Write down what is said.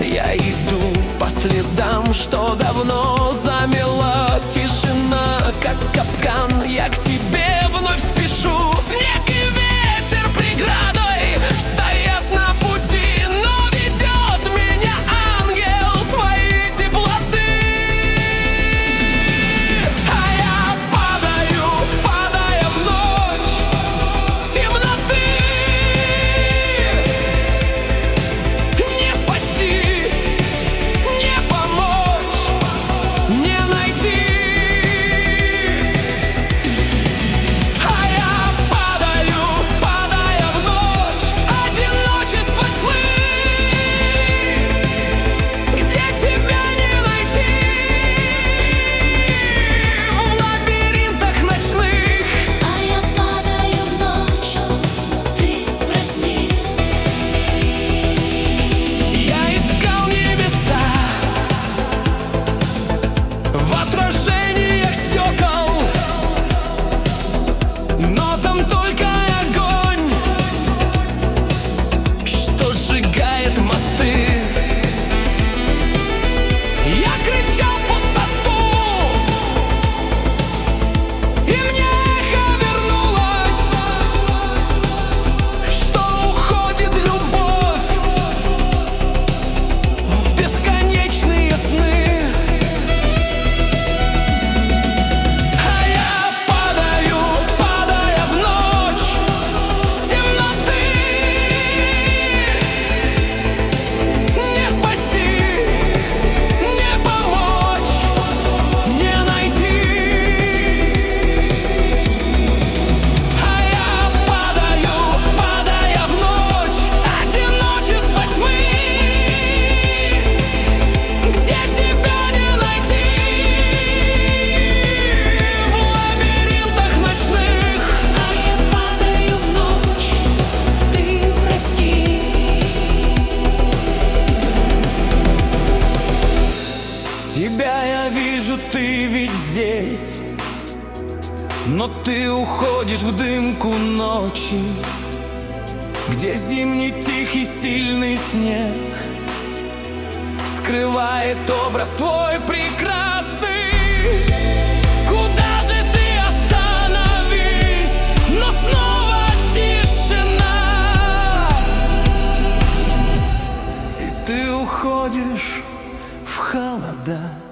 Я иду по следам, что давно замела. Тишина, как капкан, я к тебе вновь спешу. Снег и ветер преградой стоят на пути, но ведет меня ангел твоей теплоты. А я падаю, падая в ночь темноты. Не спасти, не помочь, не найти. А я падаю, падая в ночь одиночества тьмы, где тебя не найти. В лабиринтах ночных. А я падаю в ночь, ты прости. Я искал небеса в отражениях стекол, но там только огонь, что сжигает мосты. Я кричал в пустоту, и мне эхо вернулось, что уходит любовь в бесконечные сны. А я падаю, падая в ночь темноты. Не спасти, не помочь, не найти. А я падаю, падая в ночь одиночества тьмы, где тебя не найти. В лабиринтах ночных. А я падаю в ночь, ты прости. Тебя я вижу, ты ведь здесь, но ты уходишь в дымку ночи, где зимний тихий сильный снег скрывает образ твой прекрасный. Куда же ты остановись, но снова тишина, и ты уходишь в холода.